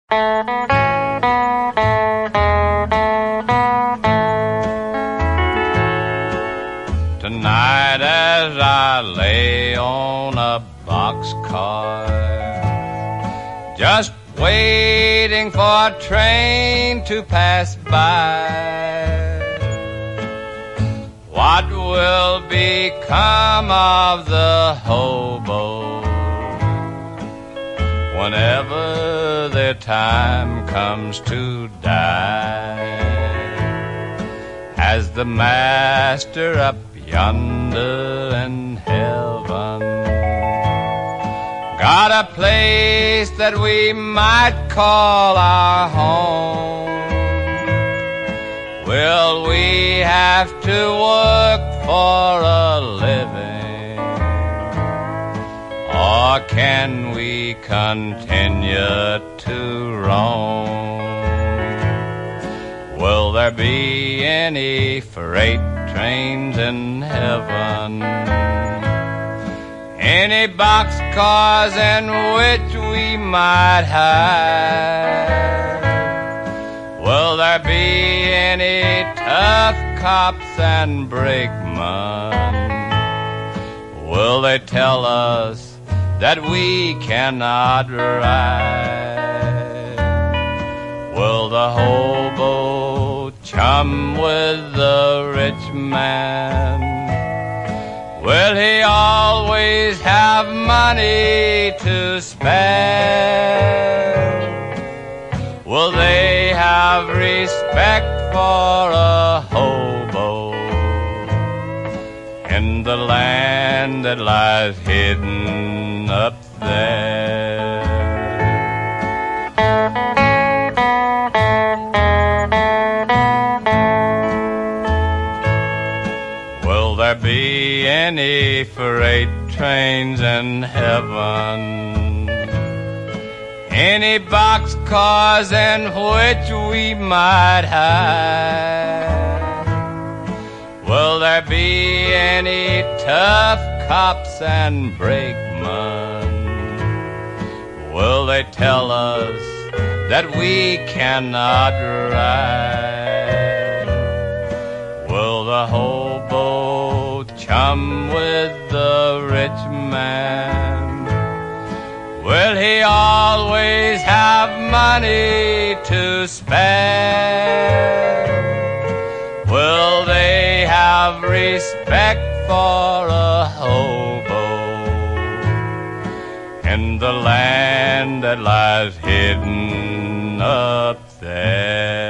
Tonight as I lay on a boxcar, just waiting for a train to pass by, what will become of the hobo whenever their time comes to die? As the master up yonder in heaven got a place that we might call our home, will we have to work for a living, or can we continue to roam? Will there be any freight trains in heaven? Any boxcars in which we might hide? Will there be any tough cops and brakemen? Will they tell us that we cannot ride? Will the hobo chum with the rich man? Will he always have money to spare? Will they have respect for a hobo in the land that lies hidden up there? Will there be any freight trains in heaven? Any boxcars in which we might hide? Will there be any tough cops and brakemen? Will they tell us that we cannot ride? Will the hobo chum with the rich man? Will he always have money to spare? Will they have respect for a hobo in the land that lies hidden up there?